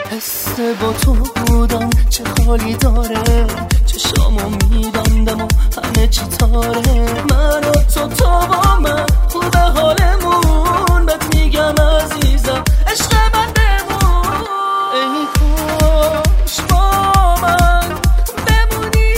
حس با تو بودم چه حالی داره، چشامو میبندم و همه چی تاره. من و تو با من خوبه حالمون، بهت میگم عزیزم عشق من بمون. ای کاش با من بمونی،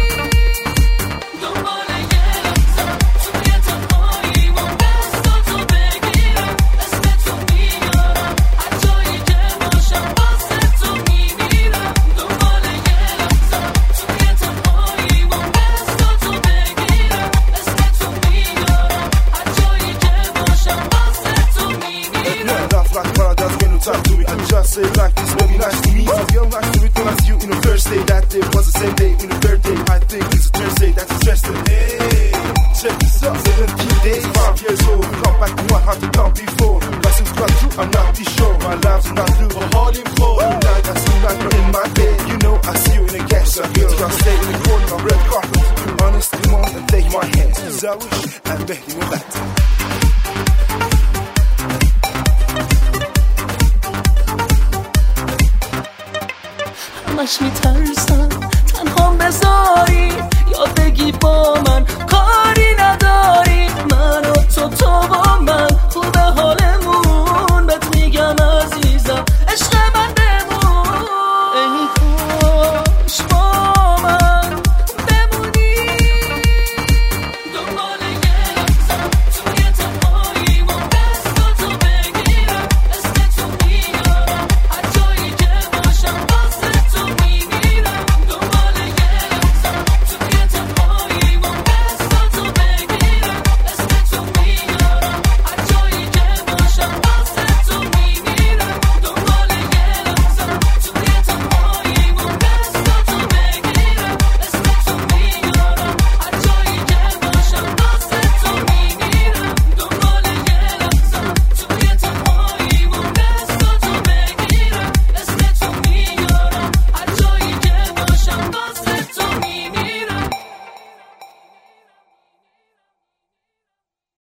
دنبال یه لحظه توی تنهاییمون، دستاتو بگیرم اسمتو میارم، هر جایی که باشم واسه تو میمیرم. دنبال یه لحظه توی تنهاییمون، دستاتو بگیرم اسمتو میارم، هر جایی که باشم واسه تو میمیرم. Like paradise when you talk to me, I just say like this, baby, nice to meet you. You're nice to meet when I see you in the first day. That day was the same day in the third day. I think it's a Thursday, that's interesting. Hey, check this out. 17 days, 5 years old. We come back to what had to come before. Blessings come true, I'm not too sure. My life's not through, but hard in for. Tonight I seem like you're in my bed. You know I see you in a gas. I feel like I stay in the corner on red carpet. To be honest, come on and take my hand. Zawish and Mehdi with that. همش میترسم تنهام بذاری، یا بگی با من کاری نداری. من و تو با من خوبه حالمون،